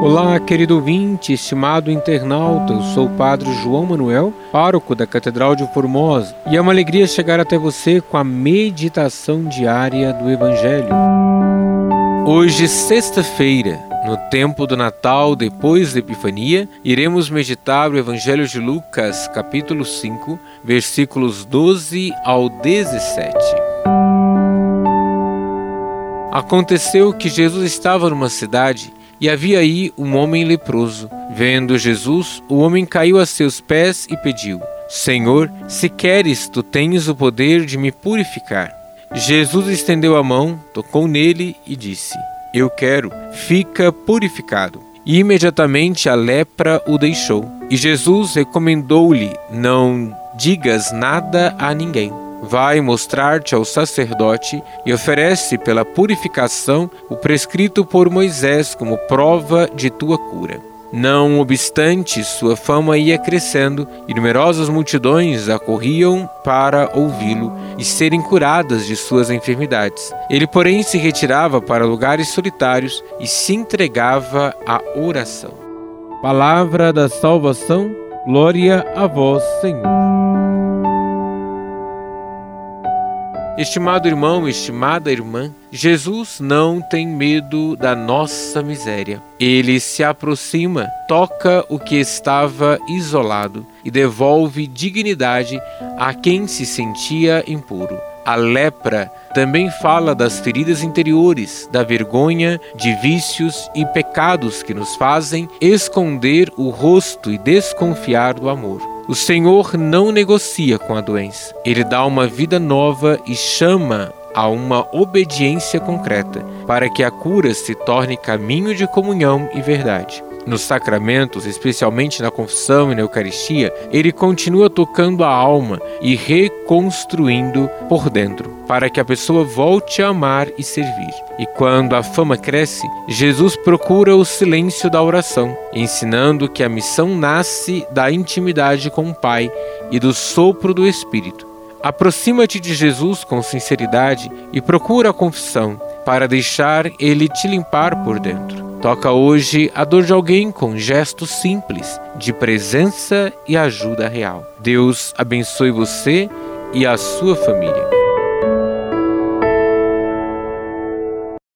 Olá, querido ouvinte, estimado internauta, eu sou o Padre João Manuel, pároco da Catedral de Formosa, e é uma alegria chegar até você com a meditação diária do Evangelho. Hoje, sexta-feira, no tempo do Natal, depois da Epifania, iremos meditar o Evangelho de Lucas, capítulo 5, versículos 12 ao 17. Aconteceu que Jesus estava numa cidade e havia aí um homem leproso. Vendo Jesus, o homem caiu a seus pés e pediu: Senhor, se queres, tu tens o poder de me purificar. Jesus estendeu a mão, tocou nele e disse: Eu quero, fica purificado. E imediatamente a lepra o deixou. E Jesus recomendou-lhe: Não digas nada a ninguém. Vai mostrar-te ao sacerdote e oferece pela purificação o prescrito por Moisés como prova de tua cura. Não obstante, sua fama ia crescendo e numerosas multidões acorriam para ouvi-lo e serem curadas de suas enfermidades. Ele, porém, se retirava para lugares solitários e se entregava à oração. Palavra da salvação, glória a vós, Senhor. Estimado irmão, estimada irmã, Jesus não tem medo da nossa miséria. Ele se aproxima, toca o que estava isolado e devolve dignidade a quem se sentia impuro. A lepra também fala das feridas interiores, da vergonha, de vícios e pecados que nos fazem esconder o rosto e desconfiar do amor. O Senhor não negocia com a doença. Ele dá uma vida nova e chama a uma obediência concreta, para que a cura se torne caminho de comunhão e verdade. Nos sacramentos, especialmente na confissão e na Eucaristia, ele continua tocando a alma e reconstruindo por dentro, para que a pessoa volte a amar e servir. E quando a fama cresce, Jesus procura o silêncio da oração, ensinando que a missão nasce da intimidade com o Pai e do sopro do Espírito. Aproxima-te de Jesus com sinceridade e procura a confissão, para deixar Ele te limpar por dentro. Toca hoje a dor de alguém com gestos simples, de presença e ajuda real. Deus abençoe você e a sua família.